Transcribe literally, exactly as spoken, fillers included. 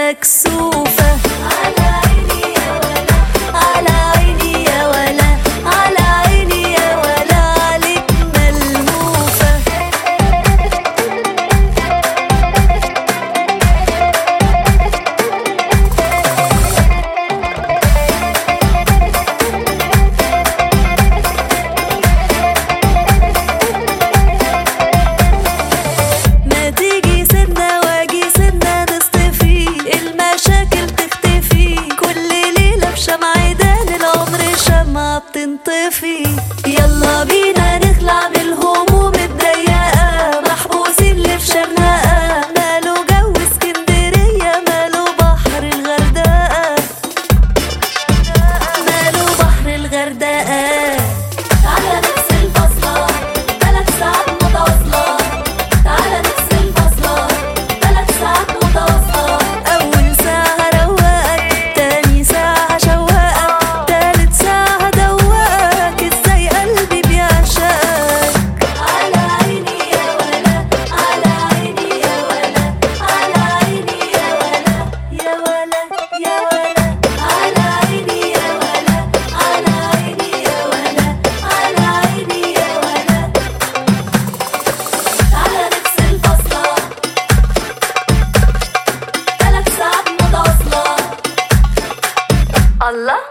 مكسوفة. على عيني يا ولا، على عيني يا ولا، على عيني يا ولا، عليك ملهوفة. ما تيجي سنة واجي سنة نصطفي، المشاكل تختفي كل ليلة بشمعدان العمر شمعة بتنطفي. يلا بينا نخلع من الهموم الضيقة، محبوسين اللي في شرنقة، ماله جو اسكندرية، ماله بحر الغردقة، ماله بحر الغردقة. تعالى نفصل فصلة ثلاث ساعات متواصلة، تعالى نفصل فصلة ثلاث ساعات متواصلة. أول ساعة روقك، تاني ساعة هشوقك، تالت ساعة هدوقك ازاي قلبي بيعشقك. على عيني يا ولا، على عيني يا ولا، على عيني يا ولا، يا ولا يا ولا، على عيني يا ولا، على عيني يا ولا، على عيني يا ولا. تعالى نفصل فصلة ثلاث ساعات متواصلة. الله